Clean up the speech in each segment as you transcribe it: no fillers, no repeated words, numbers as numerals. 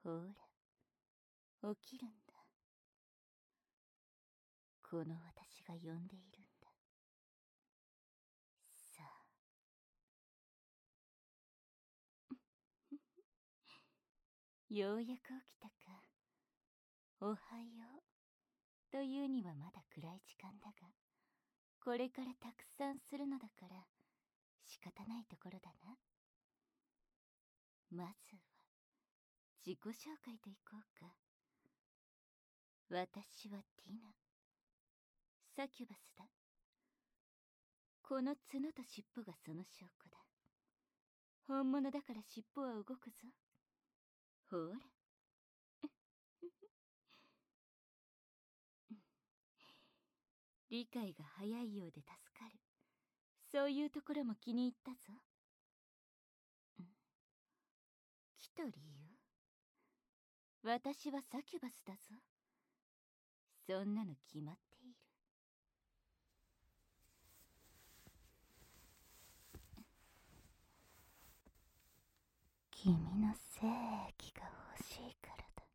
ほら、起きるんだ。この私が呼んでいるんだ。さあ。ようやく起きたか。おはよう。というにはまだ暗い時間だが、これからたくさんするのだから、仕方ないところだな。まずは、自己紹介といこうか。私はティナ。サキュバスだ。この角と尻尾がその証拠だ。本物だから尻尾は動くぞ。ほら。理解が早いようで助かる。そういうところも気に入ったぞ。来た理由？私はサキュバスだぞ。そんなの決まっている。君の精液が欲しいからだ。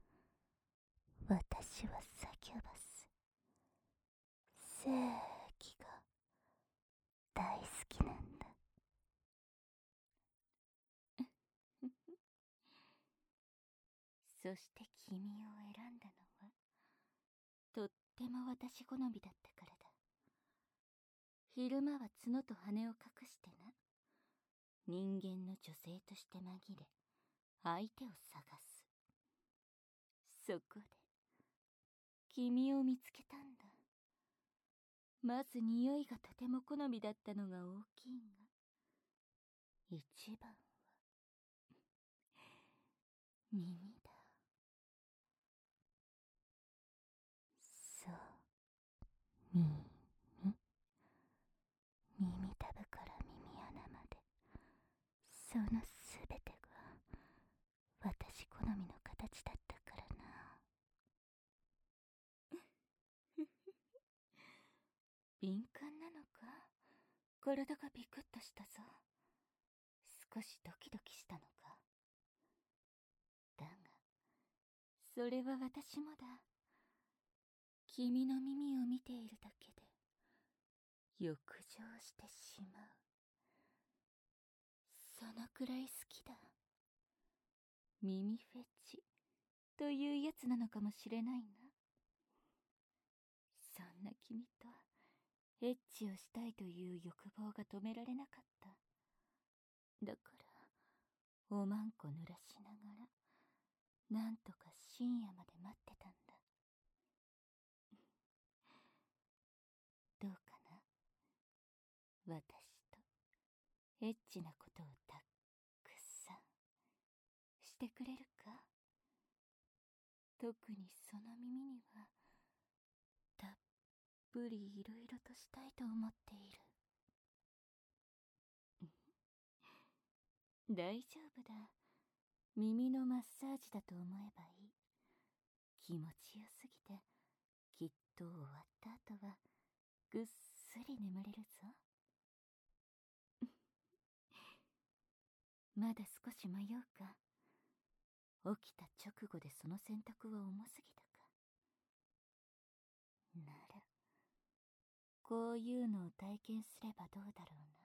私はサキュバス。精液が大好きなんだ。そして君を選んだのは、とっても私好みだったからだ。昼間は角と羽を隠してな。人間の女性として紛れ、相手を探す。そこで、君を見つけたんだ。まず匂いがとても好みだったのが大きいが、一番は、耳だ。そう、耳。耳たぶから耳穴まで、そのすべてが、私好みの形だったからな。敏感なのか？体がビクッとしたぞ。少しドキドキしたのか。だが、それは私もだ。君の耳を見ているだけで、欲情してしまう。そのくらい好きだ。耳フェチというやつなのかもしれないな。そんな君とエッチをしたいという欲望が止められなかった。だからおまんこ濡らしながらなんとか深夜まで待ってたんだ。どうかな、私とエッチなことをたくさんしてくれるか？特にその耳にはたっぷりいろいろとしたいと思っている。大丈夫だ。耳のマッサージだと思えばいい。気持ちよすぎて、きっと終わった後はぐっすり眠れるぞ。まだ少し迷うか？起きた直後でその選択は重すぎたか？なら、こういうのを体験すればどうだろうな。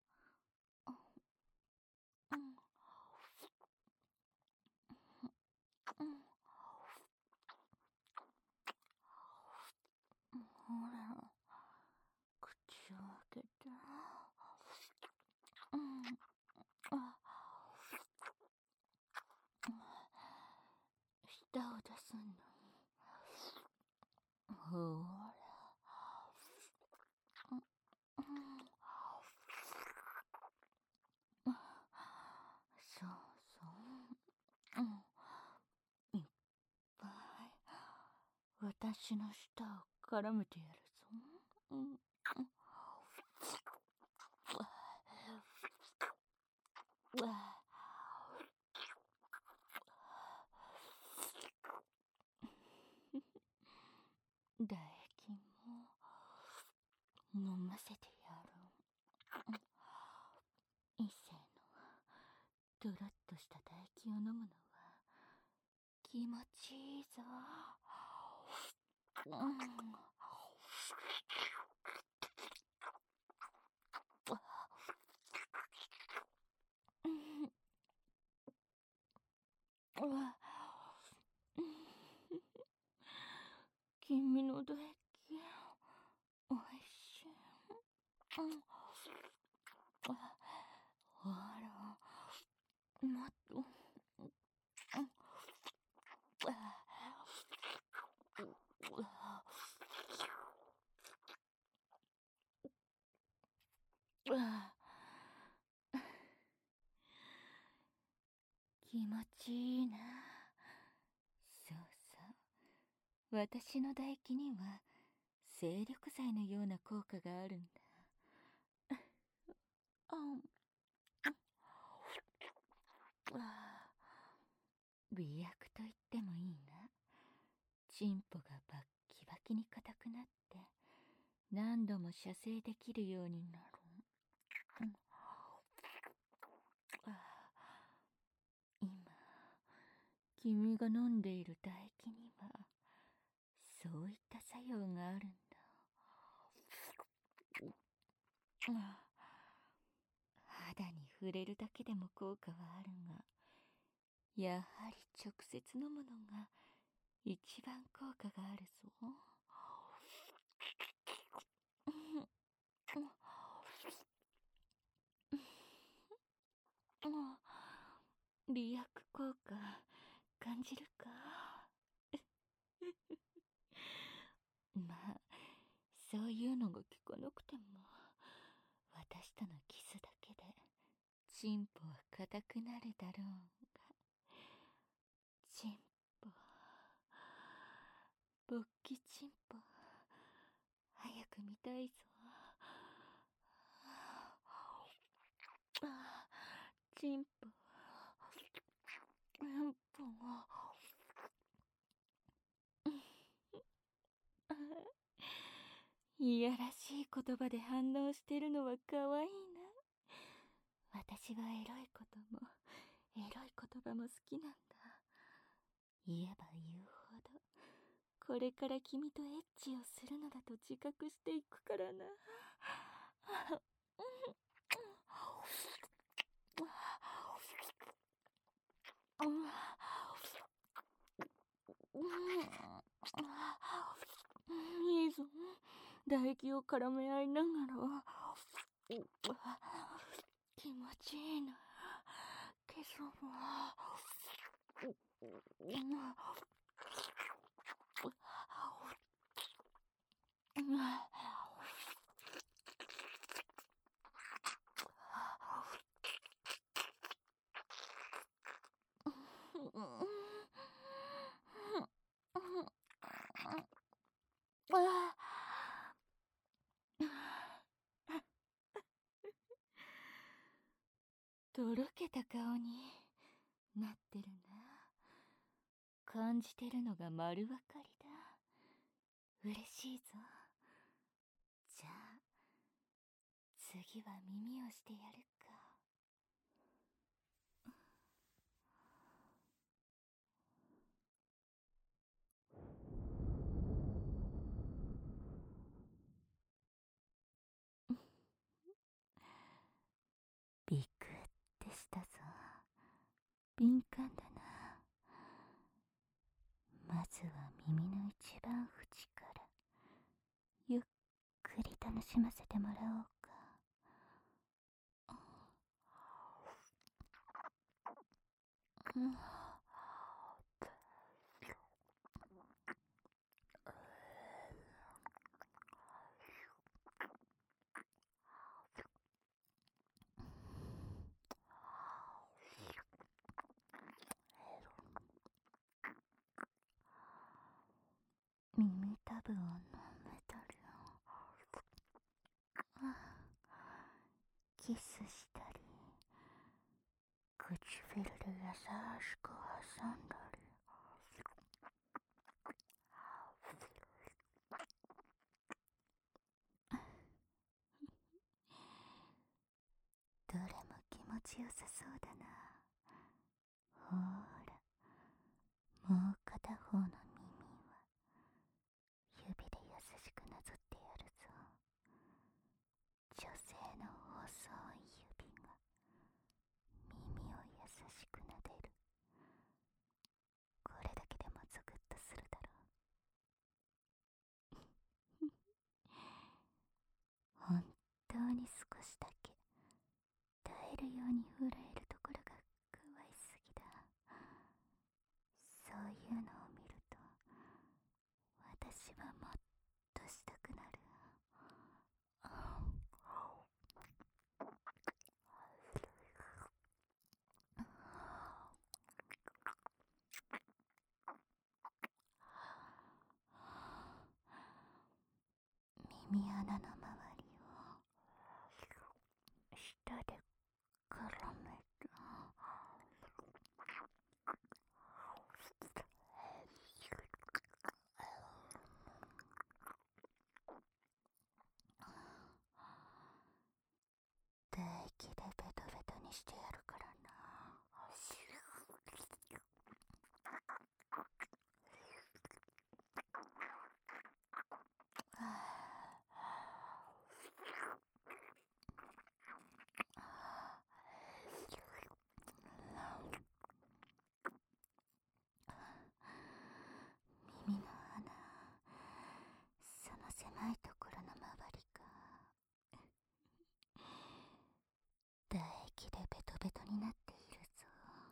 ほら、口を開けた。舌を出すんだ。ほら。そうそう。いっぱい私の舌を絡めてやるぞ。唾液も飲ませてやる。異性のドロッとした唾液を飲むのは気持ちいいぞ。君の唾液おいしい。あら、もっと。気持ちいいな。そうそう。私の唾液には精力剤のような効果があるんだ。媚薬と言ってもいいな。チンポがバッキバキに硬くなって何度も射精できるようになる。今君が飲んでいる唾液にはそういった作用があるんだ。肌に触れるだけでも効果はあるが、やはり直接飲むのが一番効果があるぞ。媚薬効果感じるか？まあそういうのが聞かなくても、私とのキスだけでチンポは硬くなるだろうが。チンポ、勃起チンポ、早く見たいぞ。チンポ、うんぽ。いやらしい言葉で反応してるのは可愛いな。私はエロいこともエロい言葉も好きなんだ。言えば言うほどこれから君とエッチをするのだと自覚していくからな。いいぞ、唾液を絡め合いながら。気持ちいいな。ケソもとろけた顔になってるな。感じてるのが丸分かりだ。嬉しいぞ。じゃあ次は耳をしてやるか。ビクってしたぞ。敏感だな。まずは耳の一番縁からゆっくり楽しませてもらおうか。耳たぶを舐めたり、キスしたり、唇で優しく挟んだり。どれも気持ちよさそうだな。ほーら、もうに少しだけ耐えるように震えるところが可愛すぎだ。そういうのを見ると私はもっとしたくなる。耳穴の周りを舌で絡める。唾液でベトベトにしてやるからな。耳の穴、その狭いところの周りか。唾液でベトベトになっているぞ。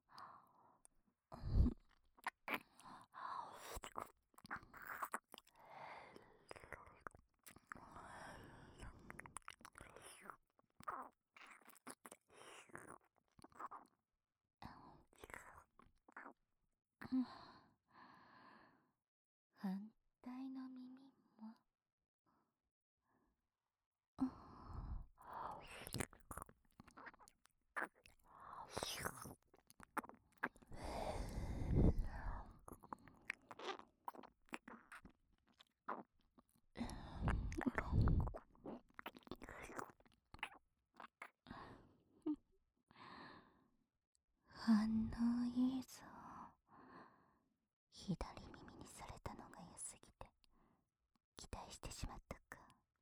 反対の耳も。反応いいぞ。左耳にされたのが良すぎて期待してしまったか。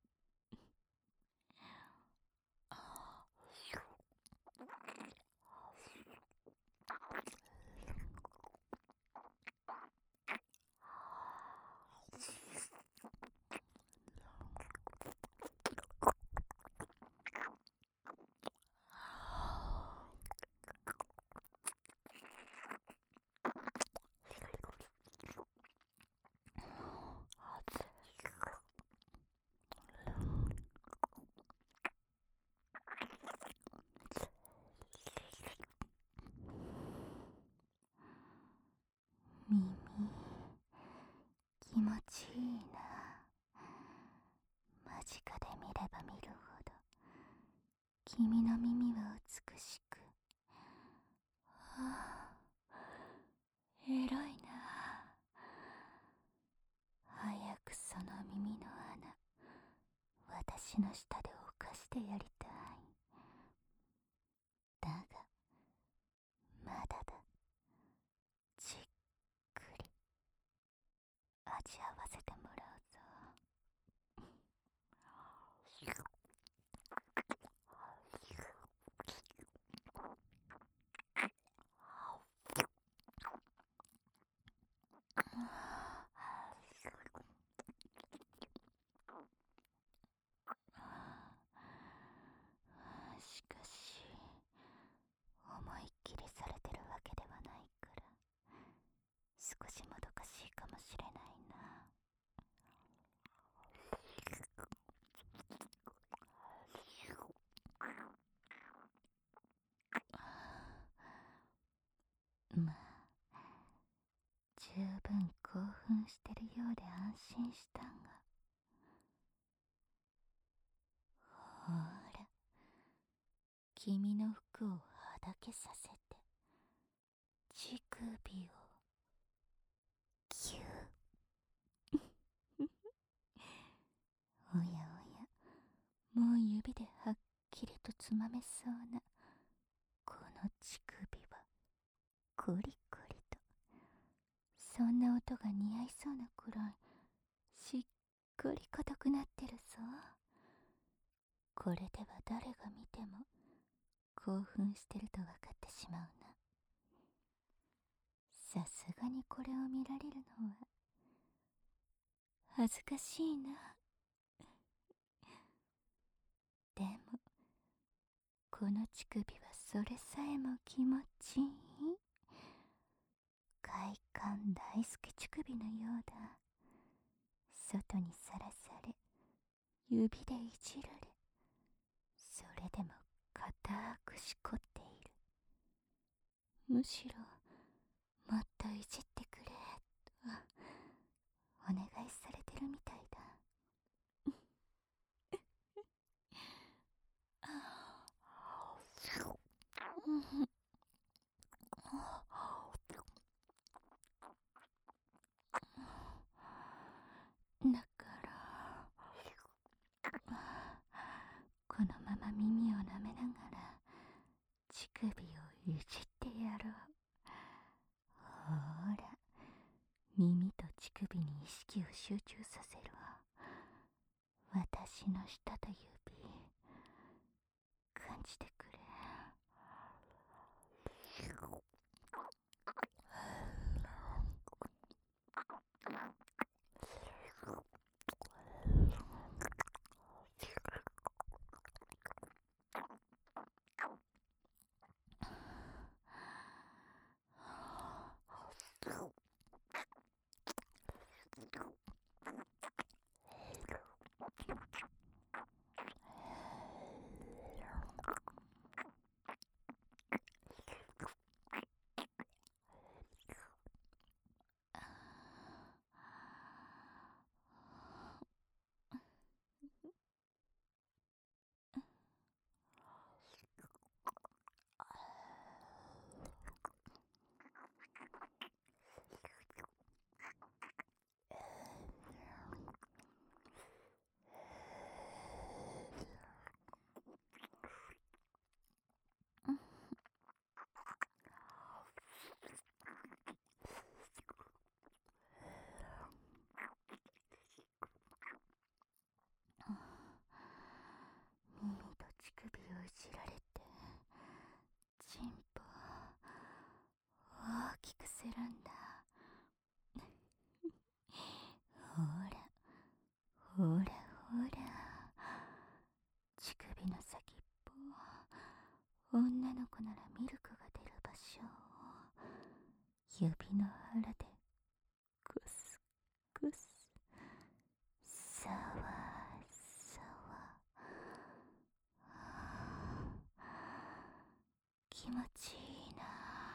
耳、気持ちいいな。間近で見れば見るほど君の耳は美しく、エロいな。早くその耳の穴、私の舌で犯してやりたい。だがまだだ。じっくり味わわせてもらうぞ。しかし思いっきりされてるわけではないから少しもどかしいかもしれないな。まあ十分興奮してるようで安心したが、ほら君の服をはだけさせて乳首をキュー。おやおや、もう指ではっきりとつまめそうなこの乳首はコリコリと、そんな音が似合いそうなくらいしっかり硬くなってるぞ。これでは誰が見ても興奮してると分かってしまうな。さすがにこれを見られるのは恥ずかしいな。でもこの乳首はそれさえも気持ちいい。快感大好き乳首のようだ。外にさらされ、指でいじられ、それでも固くしこっている。むしろもっといじってくれとお願いされてるみたいだ。だからこのまま耳を舐めながら乳首をいじってやろう。ほら、耳と乳首に意識を集中させるわ。私の舌と指感じてくれ。耳と乳首をいじられてチンポ大きくするんだ。ほらほらほら、乳首の先っぽ、女の子ならミルクが出る場所を指の腹でクスクス、さわさわ、気持ちいいな。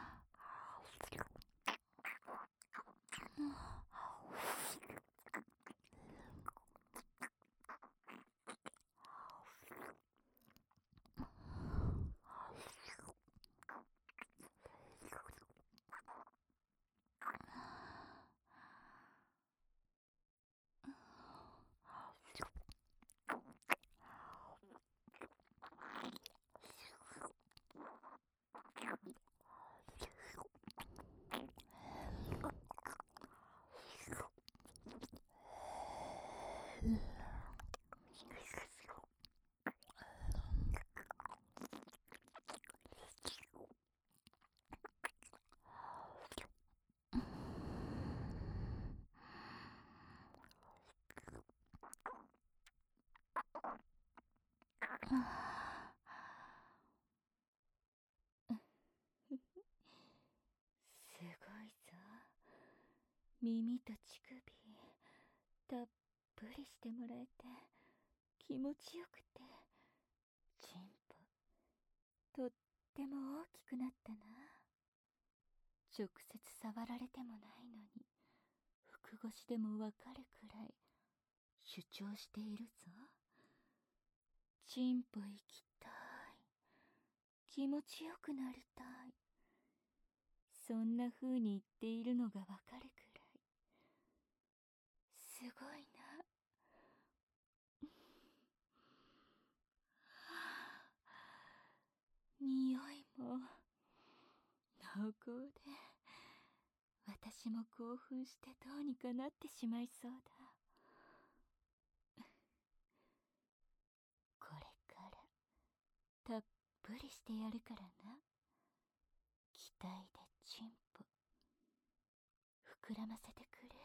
すごいぞ。耳と乳首たっぷりしてもらえて気持ちよくて、チンポとっても大きくなったな。直接触られてもないのに服越しでもわかるくらい主張しているぞ。チンポ行きたい、気持ちよくなりたい、そんな風に言っているのがわかるくらいすごいな。匂いも濃厚で、私も興奮してどうにかなってしまいそうだ。これからたっぷりしてやるからな。期待でチンポ膨らませてくれ。